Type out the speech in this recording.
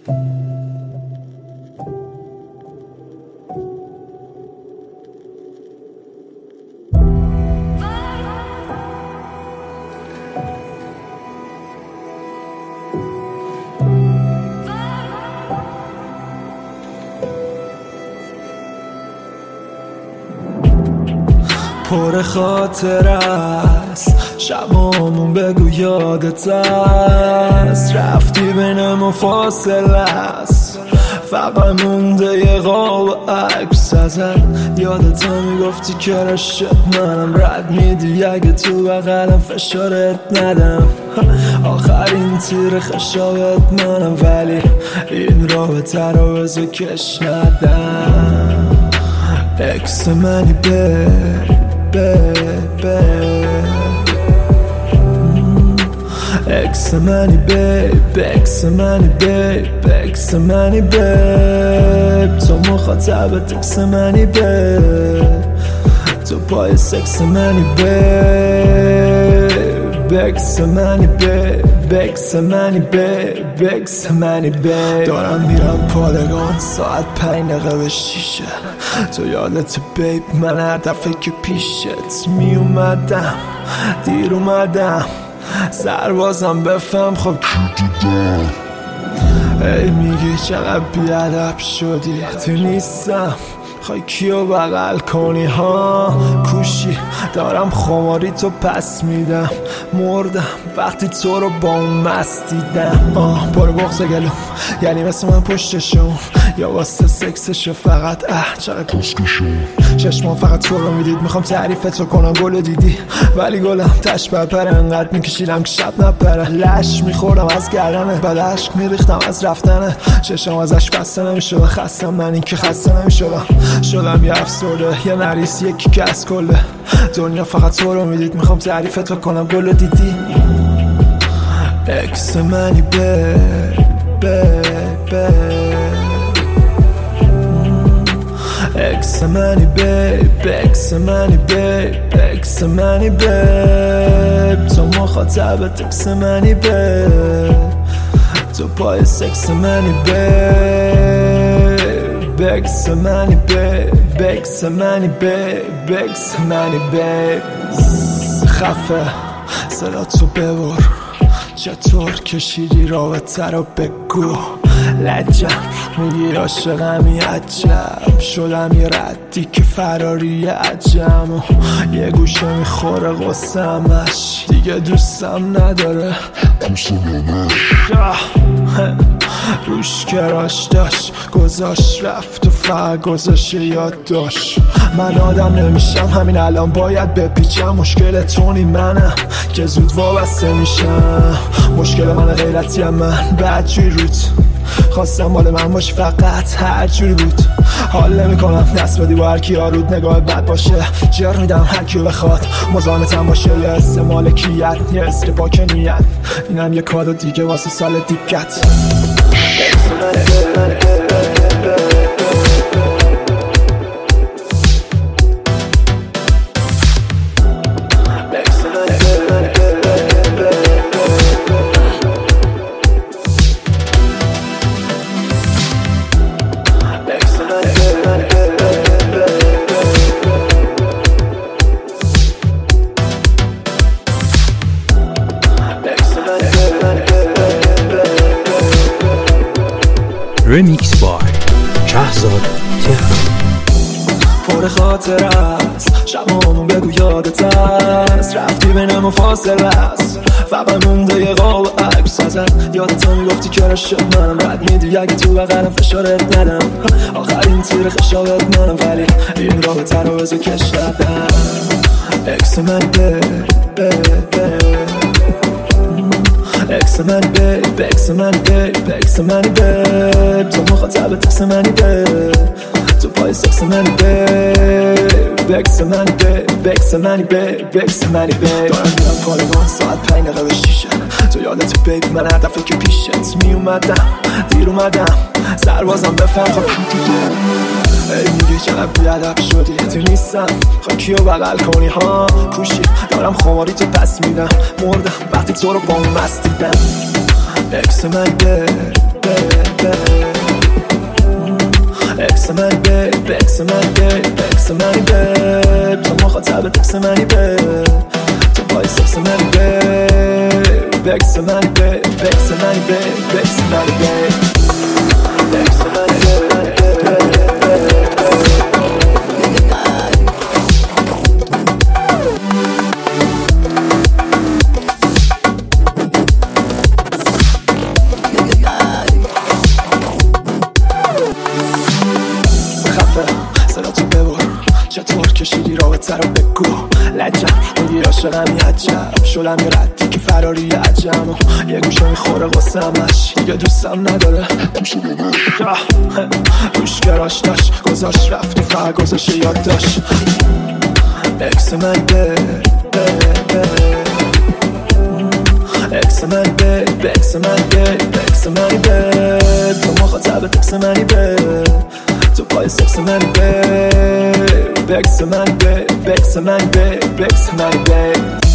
پر خاطر است شبامون بگو یادت است رفتی بینم فاصله است فقط مونده یه قاب عکس ازت یادت میگفتی که رشت منم رد میدی اگه تو بغلم فشارت ندم آخرین تیر خشابت منم ولی این رابطه رو بزو کش ندم اکس منی Ex money babe, ex money babe, ex money babe تو مخاطبت ex money babe تو پای sex money babe ex money babe, ex money babe, ex money babe دارم میرم پادگان ساعت 5 دقیقه به شیشه تو یادت بیب من هر دفعه که پیشت می اومدم دیر اومدم سربازم بفهم خب کی دیدم ای میگی چقدر بیادب شدی تو نیستم خواهی کیو بغل کنی ها کوشی دارم خماری تو پس میدم مردم وقتی تو رو با اون مست دیدم برو بغض گلو یعنی مثل من پشتشون یا واسه سکسشو فقط چقدر کسکشون چشمان فقط تو رو میدید میخوام تعریفتو کنم گلو دیدی ولی گلم تش بپره انقدر میکشیدم که شب نپره لش میخوردم از گردنه بعد عشق میریختم از رفتنه چشم ازش بسته نمیشده خستم من این که خسته نمیشدم شدم یه افسرده یه نریس یکی که از کله دنیا فقط تو رو میدید میخوام تعریفتو کنم گلو دیدی اکس منی Ex money babe, ex money babe, ex money babe تو مخاطبت ex money babe تو پای sex money babe ex money babe, ex money babe, ex money babe خفه صدا تو ببر چطور کشیدی رابطه رو بگو لجم میگی عاشقمی عجب شدم یه ردی که فراری عجم و یه گوشه میخوره غصمش دیگه دوستم نداره روش کراش داشت گذاشت رفت و فقط گذاشت یاد داشت من آدم نمیشم همین الان باید بپیچم مشکل تونی منم که زود وابسته میشم مشکل من غیرتیم من بدجوری روت خواستم مال من باشی فقط هر جوری بود حال نمی کنم دست بدی با هر کی آرود نگاه بد باشه جر میدم هر کیو بخواد مزاحمتم باشه یه حس مالکیت یه حس پاک نیت اینم یه کادو دیگه واسه سال دیگت رمیکس بای شهزاد تهران پر خاطر است شبامون بگو یادت است رفتی بینم و فاصله است فقط مونده یه قاب عکس ازت یادت میگفتی که رشت منم رد میدی اگه تو بغلم فشارت ندم آخرین تیر خشابت منم ولی این رابطه رو بزو کش ندم اکس من Ex money babe, ex money babe, ex money babe تو مخاطبت ex money babe تو پای sex money babe ex money babe, ex money babe, ex money babe دارم میرم پادگان ساعت 5 دقیقه به شیشه تو یادت بیب من هر دفعه که پیشت می اومدم دیر اومدم سربازم بفهم خب ای میگی چقدر بیادب شدی تو نیستم خواهی کیو بغل کنی ها کوشی دارم خماری تو پس میدم مردم وقتی تو رو با اون مست دیدم اکس من اکس منی بیب اکس منی بیب اکس منی بیب تو مخاطبت اکس منی بیب تو پای سکس منی بیب اکس منی بیب اکس منی بیب اکس منی بیب اکس منی بیب چطور کشیدی رابطه رو بگو لجم میگی عاشقمی عجب شدم یه ردی که فراری عجم و یه گوشه میخوره قصه همش یه دوستم نداره گوشگراش داشت گذاشت رفتی فقط گذاشت یاد داشت اکس منی بیب اکس منی بیب اکس منی بیب اکس منی بیب تو مخاطبت اکس منی بیب تو پای سکس منی بیب اکس منی بیب اکس منی بیب اکس منی بیب